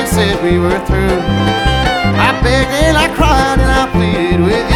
and said we were through. I begged and I cried and I pleaded with you.